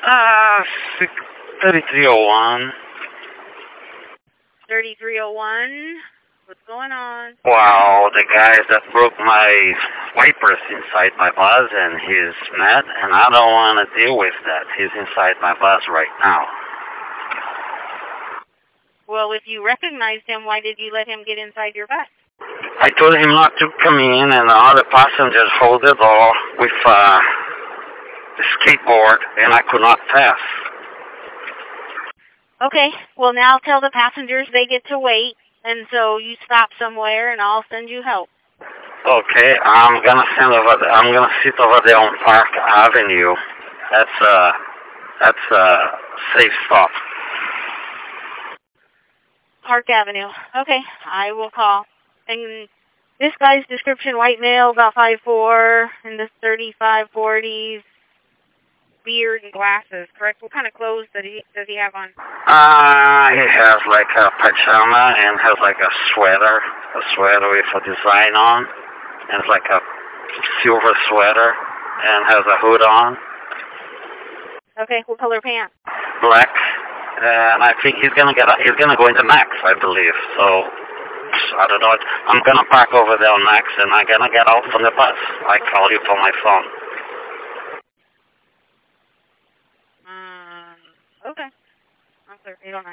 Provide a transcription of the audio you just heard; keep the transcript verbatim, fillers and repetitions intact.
Uh, thirty-three oh one. thirty-three oh one. What's going on? Wow, the guys that broke my wipers inside my bus, and he's mad, and I don't want to deal with that. He's inside my bus right now. Well, if you recognized him, why did you let him get inside your bus? I told him not to come in, and the other passengers hold the door with uh, a skateboard, and I could not pass. Okay, well now tell the passengers they get to wait, and so you stop somewhere, and I'll send you help. Okay, I'm gonna send over. The, I'm gonna sit over there on Park Avenue. That's uh, that's a safe stop. Park Avenue. Okay, I will call. And this guy's description: white male, about five foot four, in the thirty-five forties, beard and glasses. Correct? What kind of clothes does he does he have on? Uh, he has like a pajama and has like a sweater, a sweater with a design on, and it's like a silver sweater, and has a hood on. Okay, what color pants? Black, and I think he's gonna get. He's gonna go into Max, I believe. So I don't know. I'm gonna park over there on Max, and I'm gonna get out from the bus. I call you from my phone. Um. Okay. I'm sorry. eight oh nine.